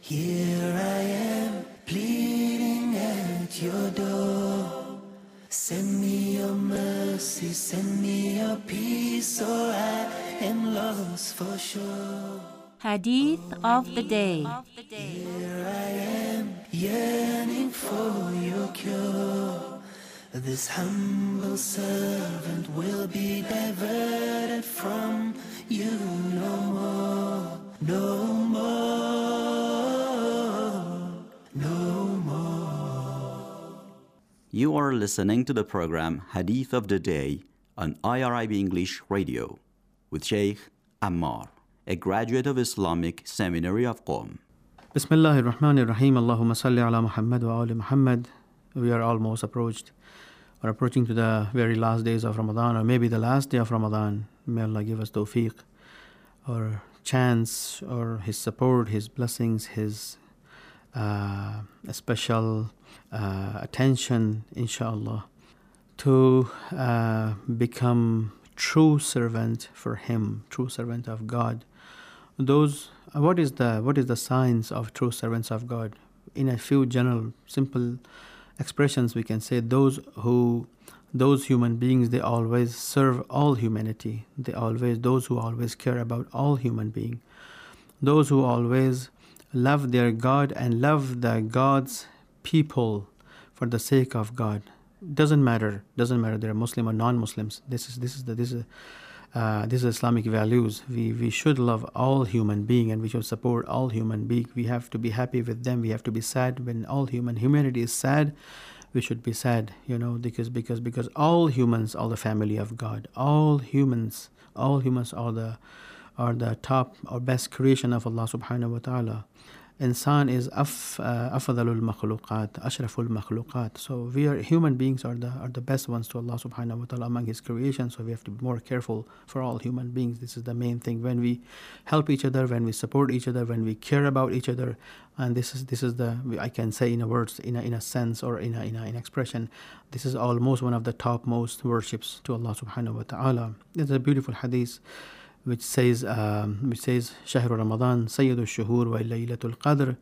Here I am, pleading at your door. Send me your mercy, send me your peace, or I am lost for sure. Hadith of the Day. Here I am, yearning for your cure. This humble servant will be diverted from you no more, no more, no more. You are listening to the program Hadith of the Day on IRIB English Radio with Sheikh Ammar, a graduate of Islamic Seminary of Qom. Bismillah ar-Rahman ar-Rahim. Allahumma salli ala Muhammad wa ali Muhammad. We are almost approaching to the very last days of Ramadan, or maybe the last day of Ramadan. May Allah give us tawfiq, or chance, or His support, His blessings, His special attention, inshallah, to become true servant for Him, true servant of God. What is the signs of true servants of God? In a few general, simple expressions, we can say those human beings, they always serve all humanity. Those who always care about all human beings. Those who always love their God and love the God's people for the sake of God. Doesn't matter they're Muslim or non-Muslims. This is Islamic values. We should love all human beings, and we should support all human beings. We have to be happy with them. We have to be sad when humanity is sad. We should be sad, because all humans are the family of God. All humans are the top or best creation of Allah subhanahu wa ta'ala. Insan is afdalul makhluqat, ashraful makhluqat. So human beings are the best ones to Allah subhanahu wa ta'ala among His creation. So we have to be more careful for all human beings. This is the main thing. When we help each other, when we support each other, when we care about each other, and this is I can say in a words, in a sense, or in an expression, this is almost one of the topmost worships to Allah subhanahu wa ta'ala. There's a beautiful hadith which says شهر رمضان سيد الشهور وليلة القدر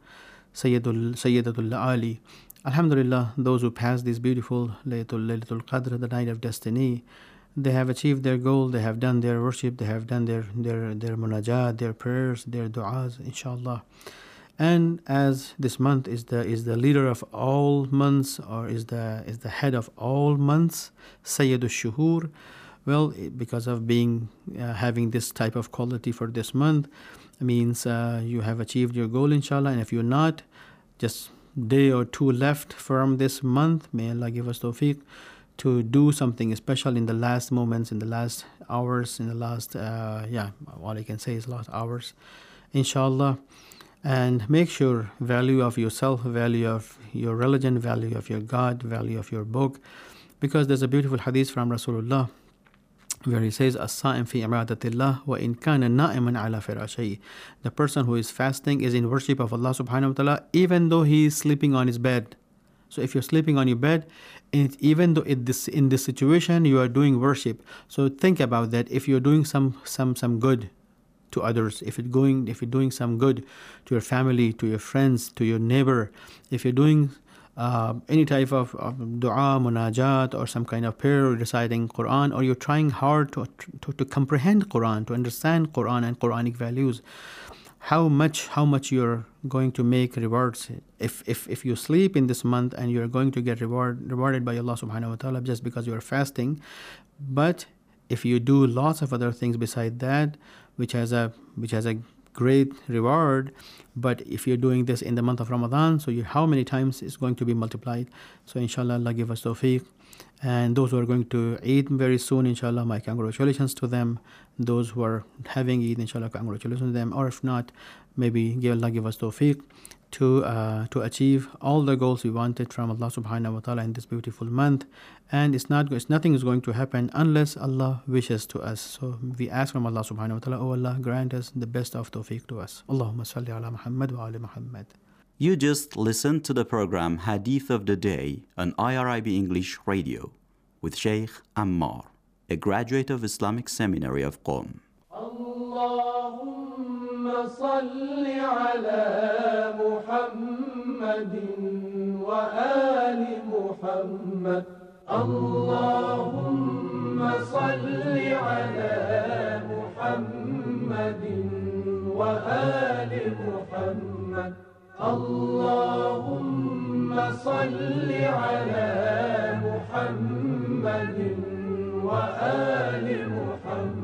سيدة العالي. Alhamdulillah, those who pass this beautiful Laylatul Qadr, the night of destiny, they have achieved their goal. They have done their worship. They have done their munajat, their prayers, their du'as, inshallah. And as this month is the leader of all months, or is the head of all months, Sayyid al-Shuhur. Well, because of having this type of quality for this month, means you have achieved your goal, inshallah. And if you're not, just day or two left from this month, may Allah give us tawfiq to do something special in the last moments, in the last hours, in the last, all I can say is last hours, inshallah. And make sure value of yourself, value of your religion, value of your God, value of your book, because there's a beautiful hadith from Rasulullah where he says, "As-sa'im fi ibadatillah wa in kana na'iman ala firashihi." The person who is fasting is in worship of Allah subhanahu wa ta'ala, even though he is sleeping on his bed. So if you're sleeping on your bed, even though in this situation you are doing worship, so think about that. If you're doing some good to others, if you're doing some good to your family, to your friends, to your neighbor, if you're doing any type of dua, munajat, or some kind of prayer, or reciting Quran, or you're trying hard to comprehend Quran, to understand Quran and Quranic values, how much you're going to make rewards. If you sleep in this month, and you're going to get rewarded by Allah subhanahu wa ta'ala just because you are fasting. But if you do lots of other things beside that, which has a great reward, but if you're doing this in the month of Ramadan, so how many times is going to be multiplied? So inshallah, Allah give us tawfiq. And those who are going to Eid very soon, inshallah, my congratulations to them. Those who are having Eid, inshallah, congratulations to them. Or if not, maybe Allah give us tawfiq to achieve all the goals we wanted from Allah subhanahu wa ta'ala in this beautiful month. And nothing is going to happen unless Allah wishes to us. So we ask from Allah subhanahu wa ta'ala, oh Allah, grant us the best of tawfiq to us. Allahumma salli ala Muhammad wa ali Muhammad. You just listened to the program Hadith of the Day on IRIB English Radio with Sheikh Ammar, a graduate of Islamic Seminary of Qom. Allahumma صل على محمد وآل محمد. اللهم صل على محمد وآل محمد. اللهم صل على محمد وآل محمد.